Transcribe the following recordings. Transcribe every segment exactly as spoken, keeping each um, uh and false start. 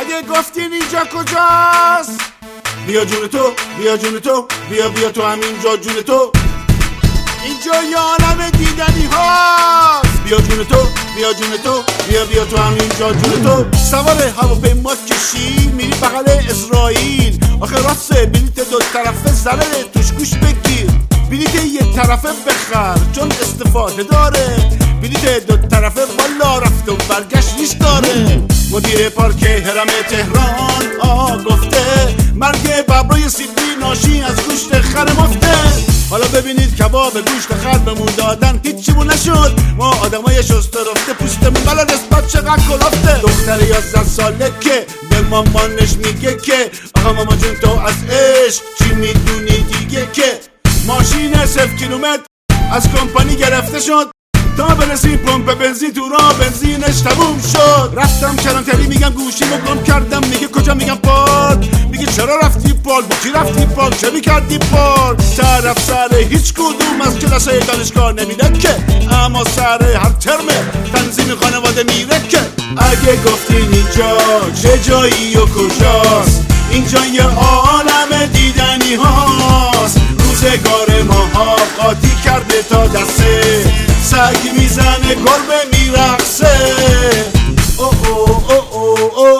اگه گفتین اینجا کجاست، بیا جون تو، بیا جون تو، بیا بیا تو همینجا جون تو. اینجا یه عالم دیدنی هاست، بیا جون تو، بیا جون تو، بیا بیا تو همینجا جون تو. سوار هواپیما کشی میری بغل اسرائیل، آخه راسته بلیت دو طرفه زره توش گوش بگیر. بلیت یه طرفه بخر چون استفاده داره، بلیت دو طرفه والا رفت و برگشت ریش داره. مدیر پارک هرم تهران آه گفته مرگ ببرای سیبی ناشی از گوشت خر مفته. حالا ببینید کباب گوشت خر بمون دادن هیچیمون نشد، ما آدمای شسته رفته پوستمون بلا نسبت چقدر کلافته. دختر یازده ساله که به مامانش میگه که آقا ماما جون تو از عشق چی میدونی دیگه، که ماشین صفر کیلومتر از کمپانی گرفته شد تا برسیم پمپ بنزین تو راه بنزینش تموم شد. رفتم کلانتری میگم گوشی رو گم کردم، میگه کجا میگم پارک، میگه چرا رفتی پارک، با کی رفتی پارک، چه میکردی پارک. طرف سر هیچ کدوم از کلاسای دانشگاه نمیده که، اما سر هر ترم تنظیم خانواده میره که. اگه گفتین اینجا چه جایی و کجاست، اینجا یه عالم دیدنی هاست. روزگار ماها قاطی کرده تا دسته، سگ میزنه گربه میرقصه. او او او او او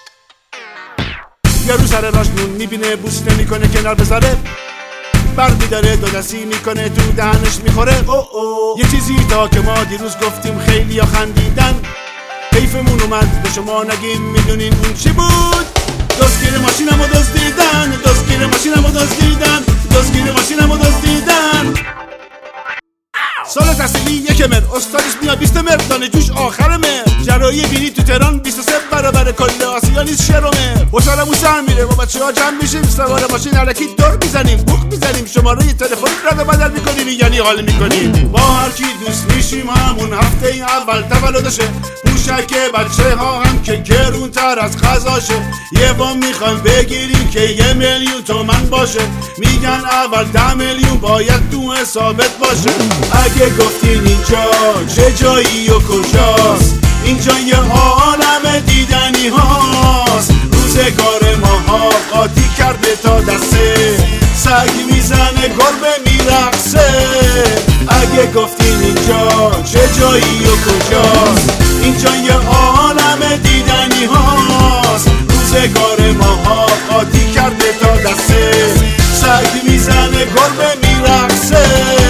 یارو سر راش نون میبینه بوس نمیکنه کنار بذاره، بر میداره دو دستی میکنه تو دهنش میخوره. او او یه چیزی تا که ما دیروز گفتیم خیلی ها خندیدن، حیفمون اومد به شما نگیم میدونین اون چی بود. دزدگیر ماشینمو دزدیدن، دزدگیر ماشینمو دزدیدن، دزدگیر ماشینمو دزدیدن. سال تحصیلی یک مر، استادش میاد بیست مر، دانشجوش آخر مر. جراحی بینی تو تهران بیست و سه برابر کل آسیا نیست شهر و مر. خوشحالمون سر میره با بچه ها جمع میشیم، سوار ماشین علکی دور میزنیم، بوق میزنیم، شماره تلفن رد و بدل میکنیم، یعنی حال میکنیم. با هر کی دوست میشیم همون هفته اول تولدشه، موشک بچه ها هم که گرونتر از غذاشه. یه وام میخوایم بگیریم که یه میلیون تومن باشه، میگن اول ده میلیون باید تو حسابت باشه. اگه گفتین اینجا چه جایی و کجاست، اینجا یه عالم دیدنی هاست. روزگار ماها قاطی کرده تا دسته، سگ میزنه گربه میرقصه. اگه گفتین اینجا چه جایی و کجاست، اینجا یه عالم دیدنی هاست. روزگار ماها قاطی کرده تا دسته، سگ میزنه گربه میرقصه.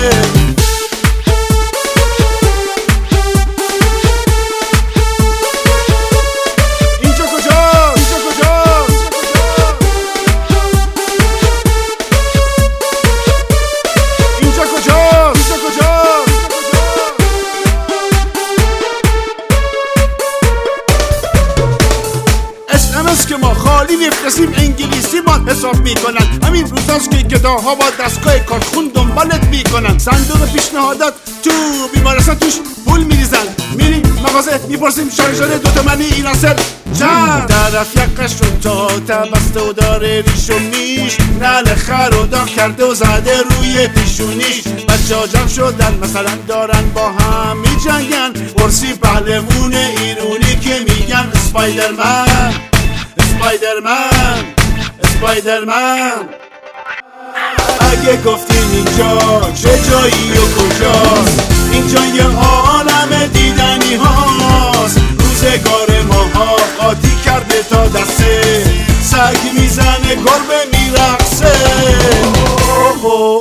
که ما خالی میفرستیم انگلیسی ما حساب میکنن، همین روزاست که گداها با دستگاه کارخون دنبالت میکنن. صندوق پیشنهادات تو بیمارستان توش پول میریزن، میریم مغازه میپرسیم شارژر دوتا منی این اصل چند. طرف یقش رو تا تبسته و داره ریش و میش، نل خر و داغ کرده و زده روی پیشونیش. بچه ها جمع شدن مثلا دارن با هم میجنگن، پرسی پهلوون ایرونی که میگن اسپایدرمن اسپایدرمن اسپایدرمن. اگه گفتین اینجا چه جایی و کجاست، اینجا یه عالم دیدنی هاست. روزگار ماها قاطی کرده تا دسته، سگ میزنه گربه میرقصه.